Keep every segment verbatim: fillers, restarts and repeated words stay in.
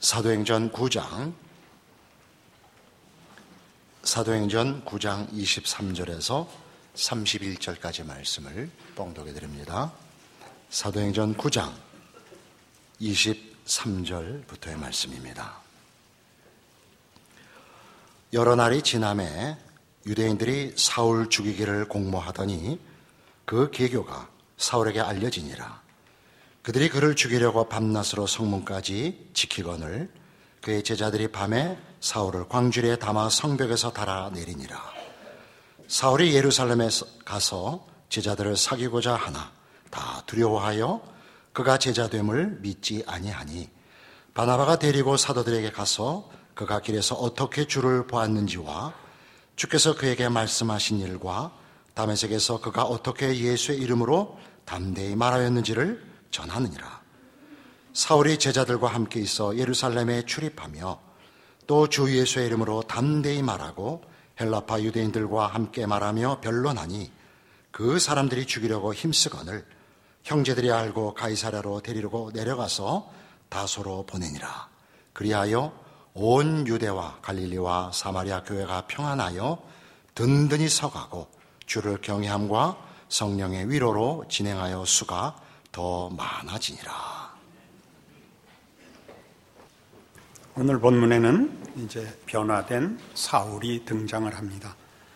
사도행전 구 장 사도행전 구 장 이십삼 절에서 삼십일 절까지 말씀을 봉독해 드립니다. 사도행전 구 장 이십삼 절부터의 말씀입니다. 여러 날이 지남에 유대인들이 사울 죽이기를 공모하더니 그 계교가 사울에게 알려지니라. 그들이 그를 죽이려고 밤낮으로 성문까지 지키거늘 그의 제자들이 밤에 사울을 광주리에 담아 성벽에서 달아내리니라. 사울이 예루살렘에 가서 제자들을 사귀고자 하나 다 두려워하여 그가 제자됨을 믿지 아니하니 바나바가 데리고 사도들에게 가서 그가 길에서 어떻게 주를 보았는지와 주께서 그에게 말씀하신 일과 다메섹에서 그가 어떻게 예수의 이름으로 담대히 말하였는지를 전하느니라. 사울이 제자들과 함께 있어 예루살렘에 출입하며 또 주 예수의 이름으로 담대히 말하고 헬라파 유대인들과 함께 말하며 변론하니 그 사람들이 죽이려고 힘쓰거늘 형제들이 알고 가이사랴로 데리고 내려가서 다소로 보내니라. 그리하여 온 유대와 갈릴리와 사마리아 교회가 평안하여 든든히 서가고 주를 경외함과 성령의 위로로 진행하여 수가 더 많아지니라. 오늘 본문에는 이제 변화된 사울이 등장을 합니다.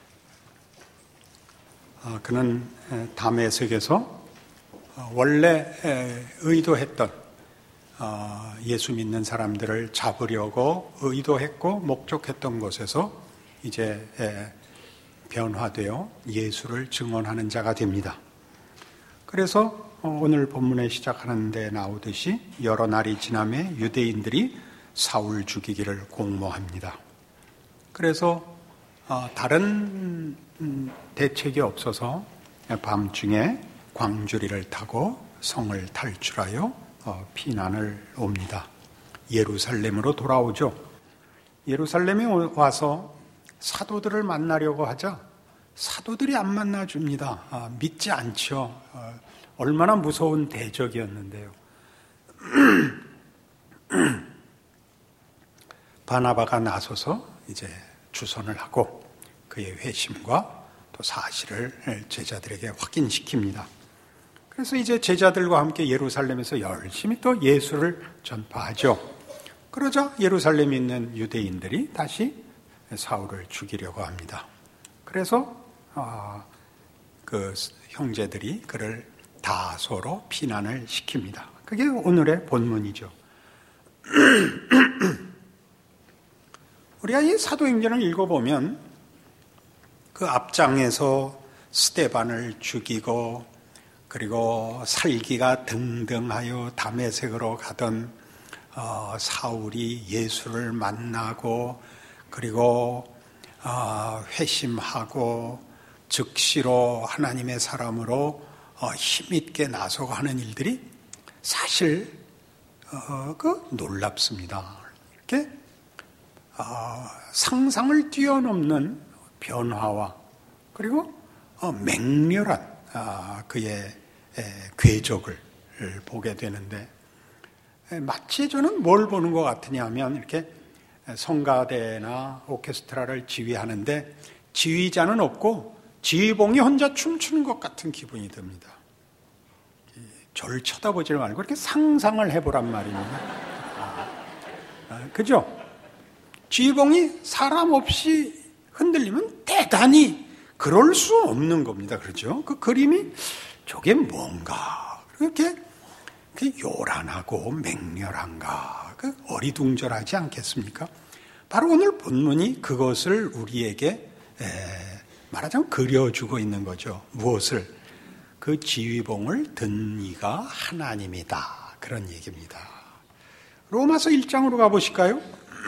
그는 다메섹에서 원래 의도했던 예수 믿는 사람들을 잡으려고 의도했고 목적했던 곳에서 이제 변화되어 예수를 증언하는 자가 됩니다. 그래서 오늘 본문에 시작하는 데 나오듯이 여러 날이 지남에 유대인들이 사울 죽이기를 공모합니다. 그래서 다른 대책이 없어서 밤중에 광주리를 타고 성을 탈출하여 피난을 옵니다. 예루살렘으로 돌아오죠. 예루살렘에 와서 사도들을 만나려고 하자 사도들이 안 만나줍니다. 아, 믿지 않죠. 아, 얼마나 무서운 대적이었는데요. 바나바가 나서서 이제 주선을 하고 그의 회심과 또 사실을 제자들에게 확인시킵니다. 그래서 이제 제자들과 함께 예루살렘에서 열심히 또 예수를 전파하죠. 그러자 예루살렘에 있는 유대인들이 다시 사울을 죽이려고 합니다. 그래서 어, 그 형제들이 그를 다소로 피난을 시킵니다. 그게 오늘의 본문이죠. 우리가 이 사도행전을 읽어보면 그 앞장에서 스데반을 죽이고 그리고 살기가 등등하여 다메섹으로 가던 어, 사울이 예수를 만나고 그리고 어, 회심하고 즉시로 하나님의 사람으로 어, 힘있게 나서고 하는 일들이 사실 어, 그 놀랍습니다. 이렇게 어, 상상을 뛰어넘는 변화와 그리고 어, 맹렬한 어, 그의 에, 궤적을 보게 되는데 에, 마치 저는 뭘 보는 것 같으냐 하면 이렇게 성가대나 오케스트라를 지휘하는데 지휘자는 없고 지휘봉이 혼자 춤추는 것 같은 기분이 듭니다. 저를 쳐다보지 말고 이렇게 상상을 해보란 말입니다. 아, 그죠? 지휘봉이 사람 없이 흔들리면 대단히 그럴 수 없는 겁니다. 그렇죠? 그 그림이 저게 뭔가 이렇게 요란하고 맹렬한가 그 어리둥절하지 않겠습니까? 바로 오늘 본문이 그것을 우리에게 에, 말하자면 그려주고 있는 거죠. 무엇을? 그 지휘봉을 든 이가 하나님이다. 그런 얘기입니다. 로마서 일 장으로 가보실까요?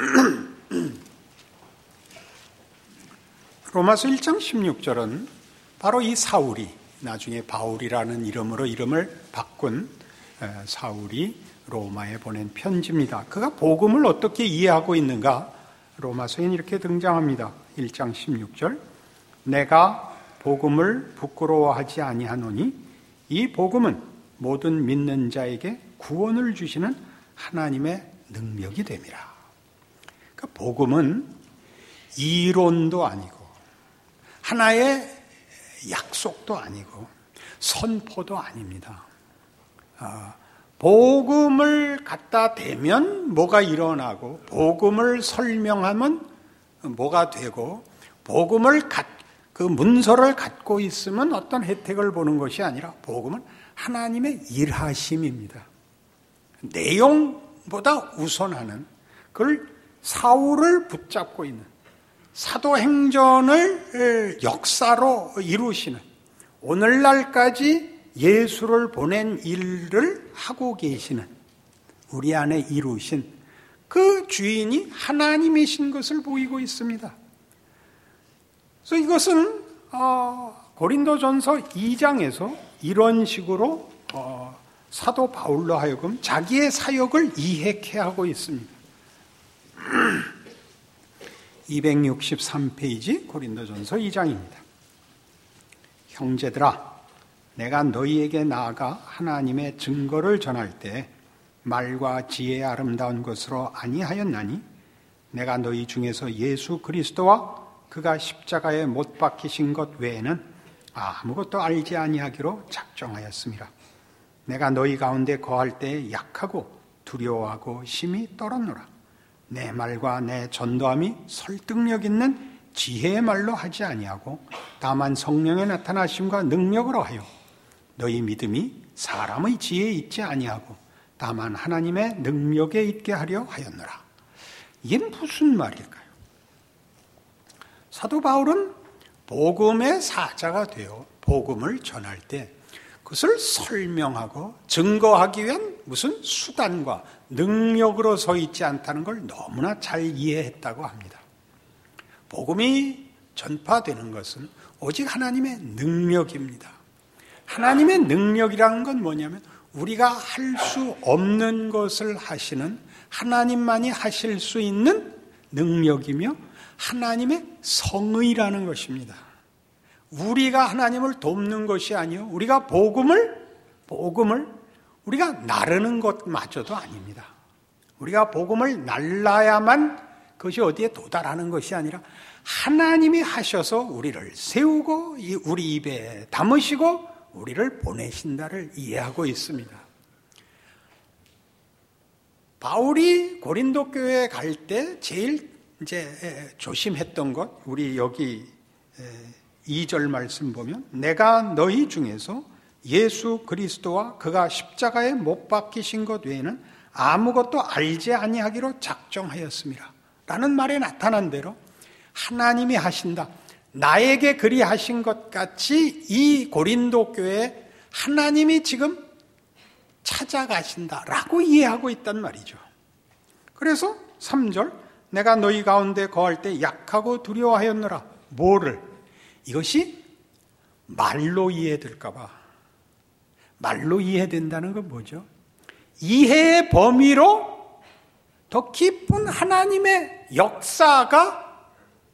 로마서 일 장 십육 절은 바로 이 사울이 나중에 바울이라는 이름으로 이름을 바꾼 사울이 로마에 보낸 편지입니다. 그가 복음을 어떻게 이해하고 있는가? 로마서엔 이렇게 등장합니다. 일 장 십육 절 내가 복음을 부끄러워하지 아니하노니 이 복음은 모든 믿는 자에게 구원을 주시는 하나님의 능력이 됨이라. 그러니까 복음은 이론도 아니고 하나의 약속도 아니고 선포도 아닙니다. 아, 복음을 갖다 대면 뭐가 일어나고 복음을 설명하면 뭐가 되고 복음을 갖, 그 문서를 갖고 있으면 어떤 혜택을 보는 것이 아니라 복음은 하나님의 일하심입니다. 내용보다 우선하는 그걸 사울을 붙잡고 있는 사도행전을 역사로 이루시는 오늘날까지 예수를 보낸 일을 하고 계시는 우리 안에 이루신 그 주인이 하나님이신 것을 보이고 있습니다. 그래서 이것은 어, 고린도전서 이 장에서 이런 식으로 어, 사도 바울로 하여금 자기의 사역을 이해케 하고 있습니다. 이백육십삼 페이지 고린도전서 이 장입니다. 형제들아, 내가 너희에게 나아가 하나님의 증거를 전할 때 말과 지혜의 아름다운 것으로 아니하였나니 내가 너희 중에서 예수 그리스도와 그가 십자가에 못 박히신 것 외에는 아무것도 알지 아니하기로 작정하였습니다. 내가 너희 가운데 거할 때 약하고 두려워하고 심히 떨었노라. 내 말과 내 전도함이 설득력 있는 지혜의 말로 하지 아니하고 다만 성령의 나타나심과 능력으로 하여 너희 믿음이 사람의 지혜에 있지 아니하고 다만 하나님의 능력에 있게 하려 하였노라. 이게 무슨 말일까요? 사도 바울은 복음의 사자가 되어 복음을 전할 때 그것을 설명하고 증거하기 위한 무슨 수단과 능력으로 서 있지 않다는 걸 너무나 잘 이해했다고 합니다. 복음이 전파되는 것은 오직 하나님의 능력입니다. 하나님의 능력이라는 건 뭐냐면 우리가 할 수 없는 것을 하시는 하나님만이 하실 수 있는 능력이며 하나님의 성의라는 것입니다. 우리가 하나님을 돕는 것이 아니요 우리가 복음을 복음을 우리가 나르는 것마저도 아닙니다. 우리가 복음을 날라야만 그것이 어디에 도달하는 것이 아니라 하나님이 하셔서 우리를 세우고 우리 입에 담으시고 우리를 보내신다를 이해하고 있습니다. 바울이 고린도 교회에 갈 때 제일 이제 조심했던 것, 우리 여기 이 절 말씀 보면 내가 너희 중에서 예수 그리스도와 그가 십자가에 못 박히신 것 외에는 아무것도 알지 아니하기로 작정하였습니다. 라는 말에 나타난 대로 하나님이 하신다. 나에게 그리하신 것 같이 이 고린도 교회에 하나님이 지금 찾아가신다라고 이해하고 있단 말이죠. 그래서 삼 절 내가 너희 가운데 거할 때 약하고 두려워하였노라. 뭐를? 이것이 말로 이해될까 봐. 말로 이해된다는 건 뭐죠? 이해의 범위로 더 깊은 하나님의 역사가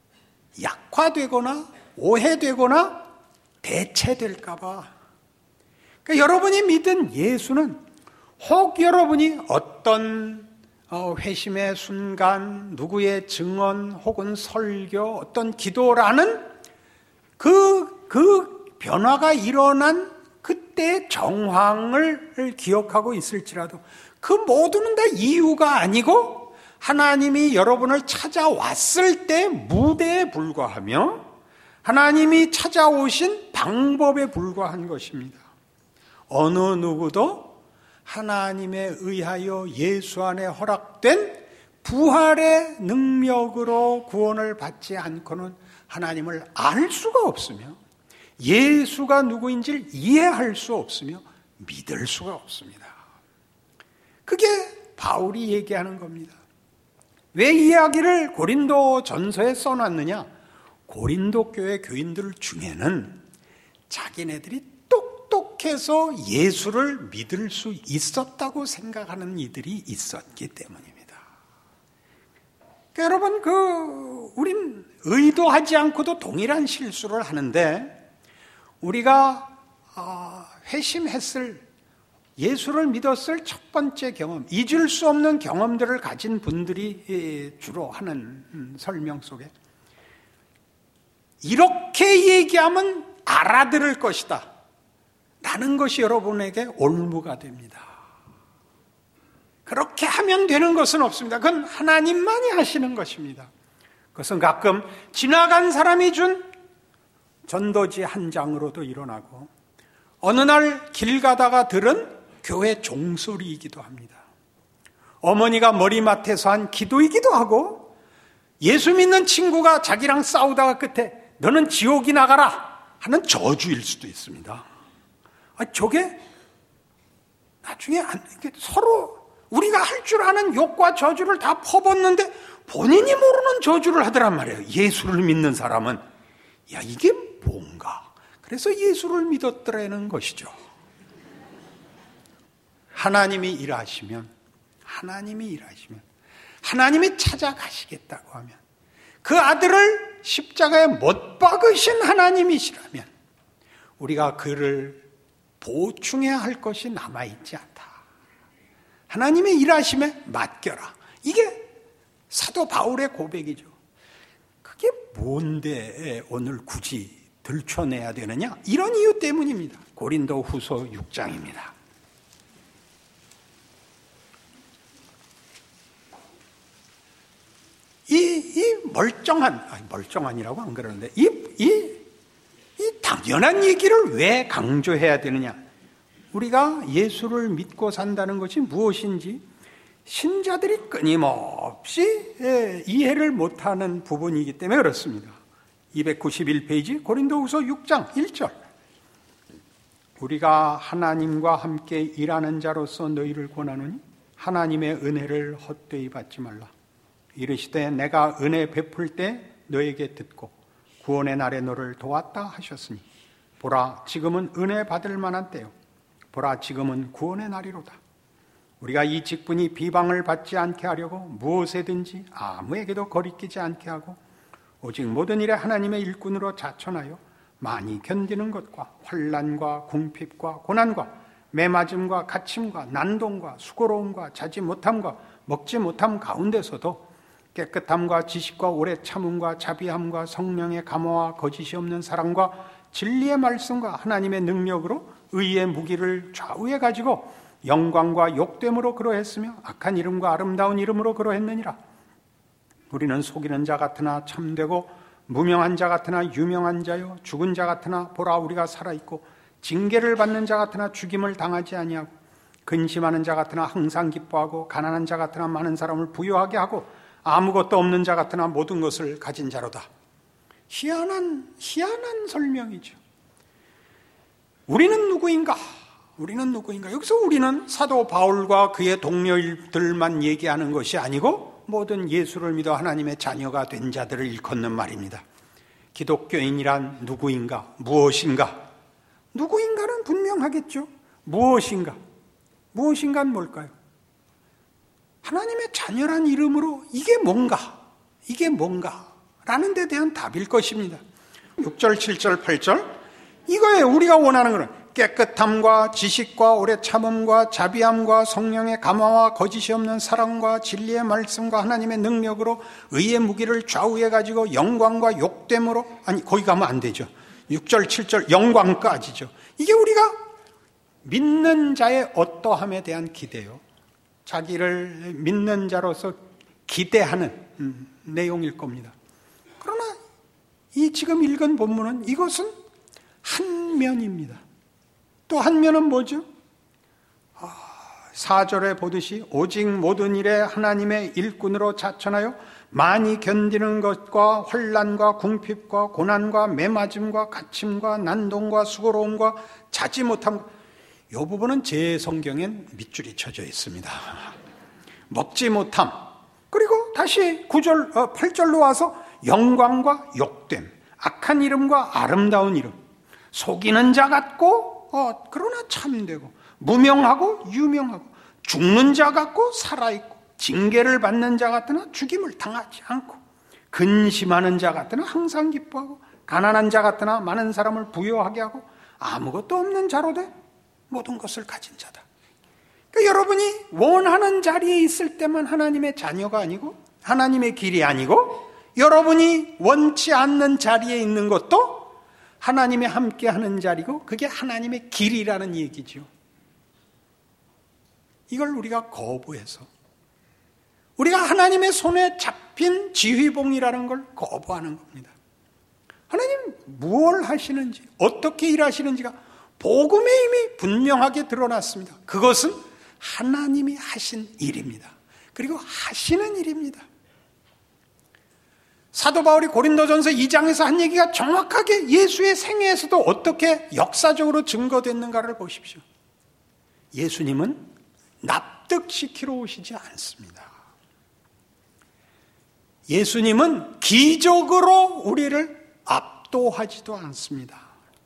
약화되거나 오해되거나 대체될까 봐. 그러니까 여러분이 믿은 예수는 혹 여러분이 어떤 회심의 순간, 누구의 증언 혹은 설교, 어떤 기도라는 그, 그 변화가 일어난 그때의 정황을 기억하고 있을지라도 그 모두는 다 이유가 아니고 하나님이 여러분을 찾아왔을 때 무대에 불과하며 하나님이 찾아오신 방법에 불과한 것입니다. 어느 누구도 하나님에 의하여 예수 안에 허락된 부활의 능력으로 구원을 받지 않고는 하나님을 알 수가 없으며 예수가 누구인지를 이해할 수 없으며 믿을 수가 없습니다. 그게 바울이 얘기하는 겁니다. 왜 이 이야기를 고린도 전서에 써놨느냐? 고린도 교회 교인들 중에는 자기네들이 똑똑해서 예수를 믿을 수 있었다고 생각하는 이들이 있었기 때문입니다. 그러니까 여러분, 그, 우린 의도하지 않고도 동일한 실수를 하는데, 우리가 회심했을 예수를 믿었을 첫 번째 경험, 잊을 수 없는 경험들을 가진 분들이 주로 하는 설명 속에 이렇게 얘기하면 알아들을 것이다 라는 것이 여러분에게 올무가 됩니다. 그렇게 하면 되는 것은 없습니다. 그건 하나님만이 하시는 것입니다. 그것은 가끔 지나간 사람이 준 전도지 한 장으로도 일어나고 어느 날 길 가다가 들은 교회 종소리이기도 합니다. 어머니가 머리맡에서 한 기도이기도 하고 예수 믿는 친구가 자기랑 싸우다가 끝에 너는 지옥이 나가라 하는 저주일 수도 있습니다. 아, 저게 나중에 안, 서로 우리가 할 줄 아는 욕과 저주를 다 퍼붓는데 본인이 모르는 저주를 하더란 말이에요. 예수를 믿는 사람은. 야, 이게 뭔가. 그래서 예수를 믿었더라는 것이죠. 하나님이 일하시면, 하나님이 일하시면, 하나님이 찾아가시겠다고 하면, 그 아들을 십자가에 못 박으신 하나님이시라면, 우리가 그를 보충해야 할 것이 남아있지 않다. 하나님의 일하심에 맡겨라. 이게 사도 바울의 고백이죠. 그게 뭔데 오늘 굳이 들춰내야 되느냐? 이런 이유 때문입니다. 고린도 후서 육 장입니다. 이, 이 멀쩡한, 아니, 멀쩡한이라고 안 그러는데, 이, 이, 이 당연한 얘기를 왜 강조해야 되느냐? 우리가 예수를 믿고 산다는 것이 무엇인지 신자들이 끊임없이 이해를 못하는 부분이기 때문에 그렇습니다. 이백구십일 페이지 고린도후서 육 장 일 절. 우리가 하나님과 함께 일하는 자로서 너희를 권하노니 하나님의 은혜를 헛되이 받지 말라. 이르시되 내가 은혜 베풀 때 너에게 듣고 구원의 날에 너를 도왔다 하셨으니 보라 지금은 은혜 받을 만한 때요 보라 지금은 구원의 날이로다. 우리가 이 직분이 비방을 받지 않게 하려고 무엇에든지 아무에게도 거리끼지 않게 하고 오직 모든 일에 하나님의 일꾼으로 자천하여 많이 견디는 것과 환난과 궁핍과 고난과 매맞음과 갇힘과 난동과 수고로움과 자지 못함과 먹지 못함 가운데서도 깨끗함과 지식과 오래 참음과 자비함과 성령의 감화와 거짓이 없는 사랑과 진리의 말씀과 하나님의 능력으로 의의 무기를 좌우에 가지고 영광과 욕됨으로 그러했으며 악한 이름과 아름다운 이름으로 그러했느니라. 우리는 속이는 자 같으나 참되고 무명한 자 같으나 유명한 자요 죽은 자 같으나 보라 우리가 살아있고 징계를 받는 자 같으나 죽임을 당하지 아니하고 근심하는 자 같으나 항상 기뻐하고 가난한 자 같으나 많은 사람을 부유하게 하고 아무것도 없는 자 같으나 모든 것을 가진 자로다. 희한한 희한한 설명이죠. 우리는 누구인가? 우리는 누구인가? 여기서 우리는 사도 바울과 그의 동료들만 얘기하는 것이 아니고 모든 예수를 믿어 하나님의 자녀가 된 자들을 일컫는 말입니다. 기독교인이란 누구인가? 무엇인가? 누구인가는 분명하겠죠. 무엇인가? 무엇인가는 뭘까요? 하나님의 자녀란 이름으로 이게 뭔가? 이게 뭔가? 라는 데 대한 답일 것입니다. 육 절, 칠 절, 팔 절 이거예요. 우리가 원하는 것은 깨끗함과 지식과 오래 참음과 자비함과 성령의 감화와 거짓이 없는 사랑과 진리의 말씀과 하나님의 능력으로 의의 무기를 좌우해 가지고 영광과 욕됨으로 아니 거기 가면 안 되죠. 육 절, 칠 절 영광까지죠. 이게 우리가 믿는 자의 어떠함에 대한 기대요. 자기를 믿는 자로서 기대하는 음, 내용일 겁니다. 그러나 이 지금 읽은 본문은 이것은 한 면입니다. 또 한 면은 뭐죠? 사 절에 보듯이 오직 모든 일에 하나님의 일꾼으로 자천하여 많이 견디는 것과 환난과 궁핍과 고난과 매맞음과 갇힘과 난동과 수고로움과 자지 못함. 이 부분은 제 성경엔 밑줄이 쳐져 있습니다. 먹지 못함. 그리고 다시 구 절, 팔 절로 와서 영광과 욕됨, 악한 이름과 아름다운 이름, 속이는 자 같고 어, 그러나 참되고 무명하고 유명하고 죽는 자 같고 살아있고 징계를 받는 자 같으나 죽임을 당하지 않고 근심하는 자 같으나 항상 기뻐하고 가난한 자 같으나 많은 사람을 부유하게 하고 아무것도 없는 자로 돼 모든 것을 가진 자다. 그러니까 여러분이 원하는 자리에 있을 때만 하나님의 자녀가 아니고 하나님의 길이 아니고 여러분이 원치 않는 자리에 있는 것도 하나님이 함께하는 자리고 그게 하나님의 길이라는 얘기죠. 이걸 우리가 거부해서 우리가 하나님의 손에 잡힌 지휘봉이라는 걸 거부하는 겁니다. 하나님 무엇을 하시는지 어떻게 일하시는지가 복음에 이미 분명하게 드러났습니다. 그것은 하나님이 하신 일입니다. 그리고 하시는 일입니다. 사도 바울이 고린도전서 이 장에서 한 얘기가 정확하게 예수의 생애에서도 어떻게 역사적으로 증거됐는가를 보십시오. 예수님은 납득시키러 오시지 않습니다. 예수님은 기적으로 우리를 압도하지도 않습니다.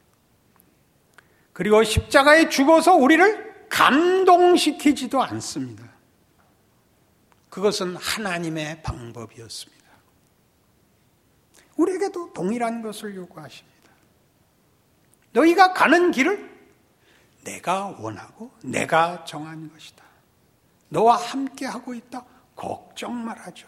그리고 십자가에 죽어서 우리를 감동시키지도 않습니다. 그것은 하나님의 방법이었습니다. 우리에게도 동일한 것을 요구하십니다. 너희가 가는 길을 내가 원하고 내가 정한 것이다. 너와 함께 하고 있다. 걱정 말아줘.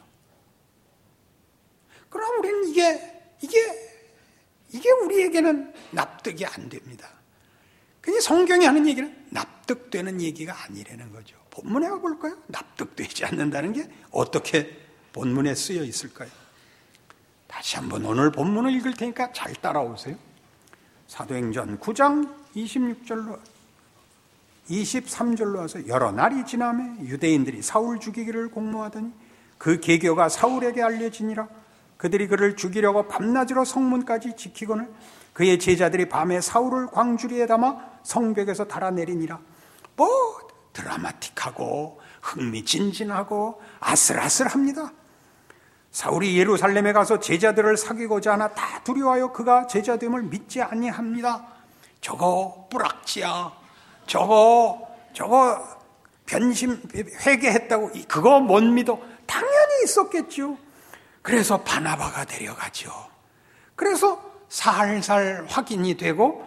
그럼 우리는 이게 이게 이게 우리에게는 납득이 안 됩니다. 그게 성경이 하는 얘기는 납득되는 얘기가 아니라는 거죠. 본문에 가볼까요? 납득되지 않는다는 게 어떻게 본문에 쓰여 있을까요? 다시 한번 오늘 본문을 읽을 테니까 잘 따라오세요. 사도행전 구 장 이십육 절로 이십삼 절로 와서 여러 날이 지나매 유대인들이 사울 죽이기를 공모하더니 그 계교가 사울에게 알려지니라. 그들이 그를 죽이려고 밤낮으로 성문까지 지키거늘 그의 제자들이 밤에 사울을 광주리에 담아 성벽에서 달아내리니라. 뭐 드라마틱하고 흥미진진하고 아슬아슬합니다. 사울이 예루살렘에 가서 제자들을 사귀고자 하나 다 두려워하여 그가 제자됨을 믿지 아니합니다. 저거 뿌락지야. 저거 저거 변심 회개했다고 그거 못 믿어. 당연히 있었겠죠. 그래서 바나바가 데려가죠. 그래서 살살 확인이 되고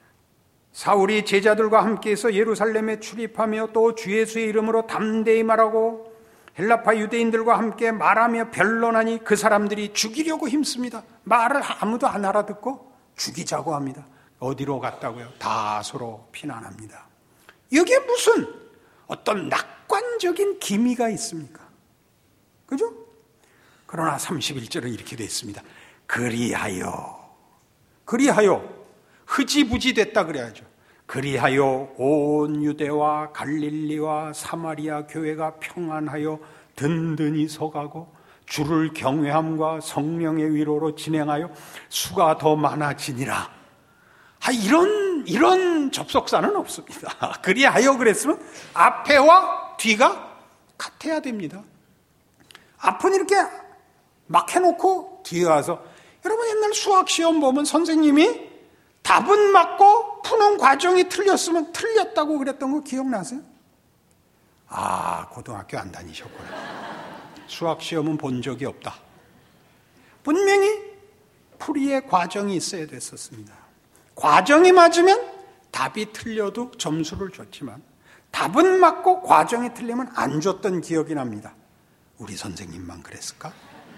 사울이 제자들과 함께해서 예루살렘에 출입하며 또 주 예수의 이름으로 담대히 말하고 헬라파 유대인들과 함께 말하며 변론하니 그 사람들이 죽이려고 힘씁니다. 말을 아무도 안 알아듣고 죽이자고 합니다. 어디로 갔다고요? 다소로 피난합니다. 여기에 무슨 어떤 낙관적인 기미가 있습니까? 그죠? 그러나 삼십일 절은 이렇게 되어 있습니다. 그리하여 그리하여 흐지부지 됐다 그래야죠. 그리하여 온 유대와 갈릴리와 사마리아 교회가 평안하여 든든히 서가고 주를 경외함과 성령의 위로로 진행하여 수가 더 많아지니라. 아, 이런 이런 접속사는 없습니다. 그리하여 그랬으면 앞에와 뒤가 같아야 됩니다. 앞은 이렇게 막 해놓고 뒤에 와서 여러분 옛날 수학 시험 보면 선생님이 답은 맞고 푸는 과정이 틀렸으면 틀렸다고 그랬던 거 기억나세요? 아, 고등학교 안 다니셨구나. 수학 시험은 본 적이 없다. 분명히 풀이의 과정이 있어야 됐었습니다. 과정이 맞으면 답이 틀려도 점수를 줬지만 답은 맞고 과정이 틀리면 안 줬던 기억이 납니다. 우리 선생님만 그랬을까?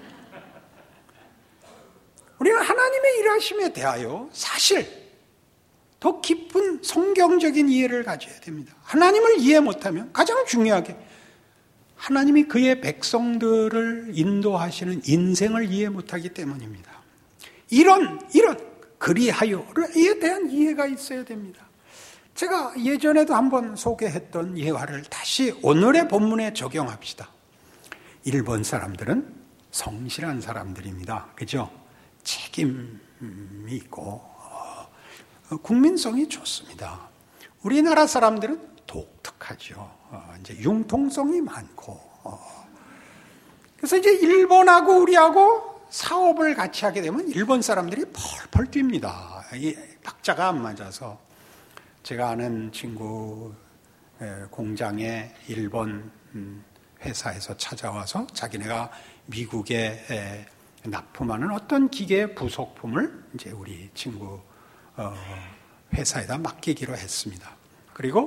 우리는 하나님의 일하심에 대하여 사실 더 깊은 성경적인 이해를 가져야 됩니다. 하나님을 이해 못하면 가장 중요하게 하나님이 그의 백성들을 인도하시는 인생을 이해 못하기 때문입니다. 이런 이런 그리하여에 대한 이해가 있어야 됩니다. 제가 예전에도 한번 소개했던 예화를 다시 오늘의 본문에 적용합시다. 일본 사람들은 성실한 사람들입니다. 그죠? 책임이 있고 어, 국민성이 좋습니다. 우리나라 사람들은 독특하죠. 어, 이제 융통성이 많고 어. 그래서 이제 일본하고 우리하고 사업을 같이 하게 되면 일본 사람들이 펄펄 뜁니다. 이 박자가 안 맞아서 제가 아는 친구 공장에 일본 회사에서 찾아와서 자기네가 미국에 납품하는 어떤 기계 부속품을 이제 우리 친구 회사에다 맡기기로 했습니다. 그리고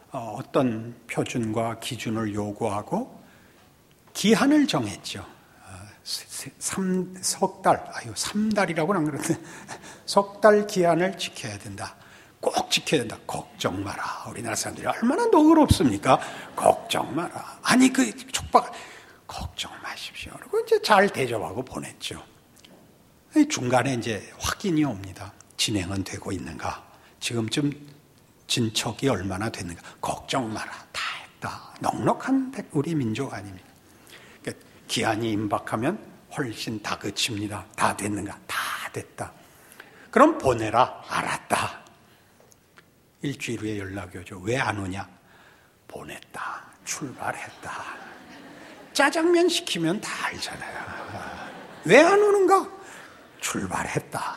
어떤 표준과 기준을 요구하고 기한을 정했죠. 삼, 석 달, 아유, 삼 달이라고는 안 그러는데, 석 달 기한을 지켜야 된다. 꼭 지켜야 된다. 걱정 마라. 우리나라 사람들이 얼마나 너그럽습니까? 걱정 마라. 아니, 그 촉박, 걱정 마십시오. 그리고 이제 잘 대접하고 보냈죠. 중간에 이제 확인이 옵니다. 진행은 되고 있는가? 지금쯤 진척이 얼마나 됐는가? 걱정 마라. 다 했다. 넉넉한 우리 민족 아닙니까? 그러니까 기한이 임박하면 훨씬 다그칩니다. 다 됐는가? 다 됐다. 그럼 보내라. 알았다. 일주일 후에 연락이 오죠. 왜 안 오냐? 보냈다. 출발했다. 짜장면 시키면 다 알잖아요. 왜 안 오는가? 출발했다.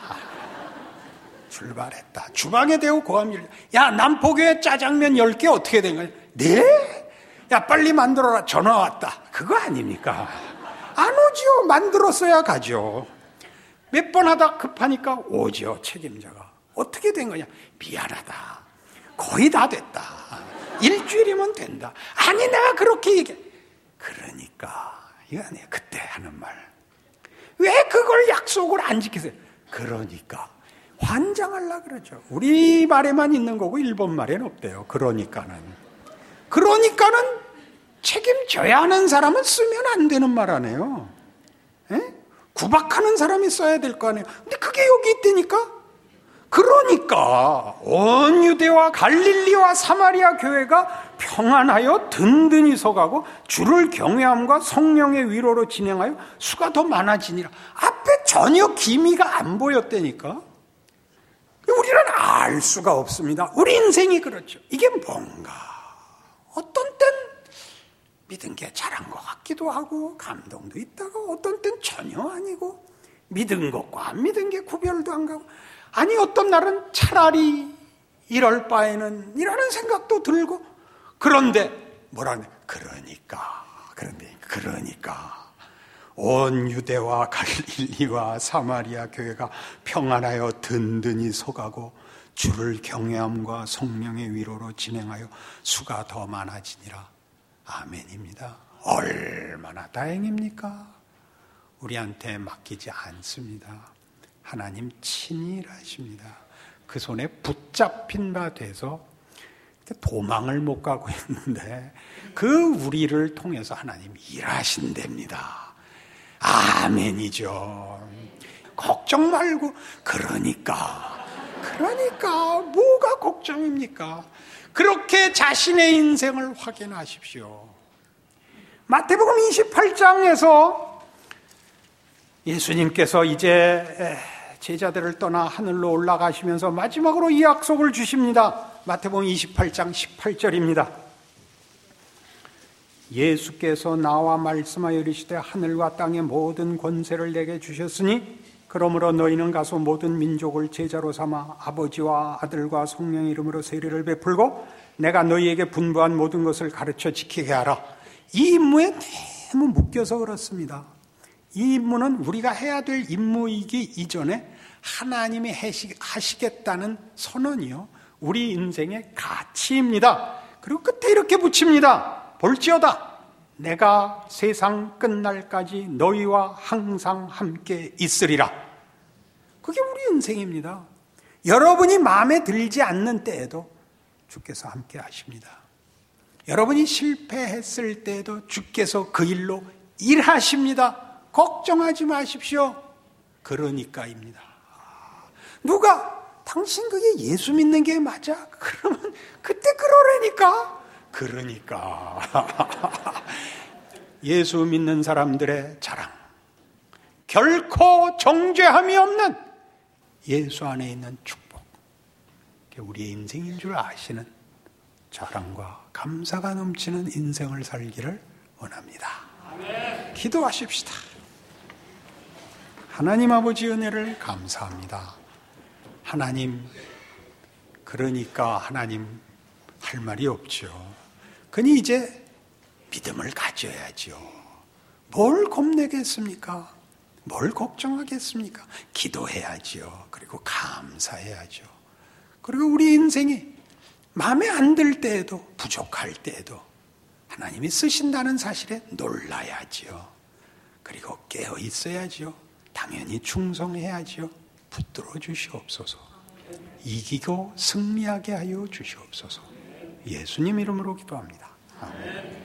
출발했다. 주방에 대고 고함을, 야, 남포교회 짜장면 열 개 어떻게 된 거야? 네? 야, 빨리 만들어라. 전화 왔다. 그거 아닙니까? 안 오지요. 만들었어야 가죠. 몇 번 하다 급하니까 오지요. 책임자가. 어떻게 된 거냐? 미안하다. 거의 다 됐다. 일주일이면 된다. 아니, 내가 그렇게 얘기해. 그러니까. 이거 아니에요. 그때 하는 말. 왜 그걸 약속을 안 지키세요? 그러니까. 환장하려고 그러죠. 우리 말에만 있는 거고 일본 말에는 없대요. 그러니까는. 그러니까는 책임져야 하는 사람은 쓰면 안 되는 말 아니에요. 에? 구박하는 사람이 써야 될 거 아니에요. 근데 그게 여기 있다니까? 그러니까 온 유대와 갈릴리와 사마리아 교회가 평안하여 든든히 서가고 주를 경외함과 성령의 위로로 진행하여 수가 더 많아지니라. 앞에 전혀 기미가 안 보였다니까. 우리는 알 수가 없습니다. 우리 인생이 그렇죠. 이게 뭔가 어떤 땐 믿은 게 잘한 것 같기도 하고 감동도 있다고, 어떤 땐 전혀 아니고 믿은 것과 안 믿은 게 구별도 안 가고, 아니 어떤 날은 차라리 이럴 바에는 이라는 생각도 들고. 그런데 뭐라네? 그러니까 그런데 그러니까 온 유대와 갈릴리와 사마리아 교회가 평안하여 든든히 서가고 주를 경외함과 성령의 위로로 진행하여 수가 더 많아지니라. 아멘입니다. 얼마나 다행입니까? 우리한테 맡기지 않습니다. 하나님 친히 일하십니다. 그 손에 붙잡힌 바 돼서 도망을 못 가고 있는데 그 우리를 통해서 하나님 일하신답니다. 아멘이죠. 걱정 말고. 그러니까 그러니까 뭐가 걱정입니까? 그렇게 자신의 인생을 확인하십시오. 마태복음 이십팔 장에서 예수님께서 이제 제자들을 떠나 하늘로 올라가시면서 마지막으로 이 약속을 주십니다. 마태복음 이십팔 장 십팔 절입니다. 예수께서 나와 말씀하여 이르시되 하늘과 땅의 모든 권세를 내게 주셨으니 그러므로 너희는 가서 모든 민족을 제자로 삼아 아버지와 아들과 성령의 이름으로 세례를 베풀고 내가 너희에게 분부한 모든 것을 가르쳐 지키게 하라. 이 임무에 너무 묶여서 그렇습니다. 이 임무는 우리가 해야 될 임무이기 이전에 하나님이 하시겠다는 선언이요, 우리 인생의 가치입니다. 그리고 끝에 이렇게 붙입니다. 볼지어다 내가 세상 끝날까지 너희와 항상 함께 있으리라. 그게 우리 인생입니다. 여러분이 마음에 들지 않는 때에도 주께서 함께 하십니다. 여러분이 실패했을 때에도 주께서 그 일로 일하십니다. 걱정하지 마십시오. 그러니까입니다. 누가 당신 그게 예수 믿는 게 맞아? 그러면 그때 그러라니까. 그러니까 예수 믿는 사람들의 자랑, 결코 정죄함이 없는 예수 안에 있는 축복, 우리의 인생인 줄 아시는 자랑과 감사가 넘치는 인생을 살기를 원합니다. 아멘. 기도하십시다. 하나님 아버지 은혜를 감사합니다. 하나님, 그러니까 하나님 할 말이 없죠. 그니 이제 믿음을 가져야죠. 뭘 겁내겠습니까? 뭘 걱정하겠습니까? 기도해야죠. 그리고 감사해야죠. 그리고 우리 인생이 마음에 안 들 때에도, 부족할 때에도 하나님이 쓰신다는 사실에 놀라야지요. 그리고 깨어 있어야지요. 당연히 충성해야지요. 붙들어 주시옵소서. 이기고 승리하게 하여 주시옵소서. 예수님 이름으로 기도합니다. 아멘.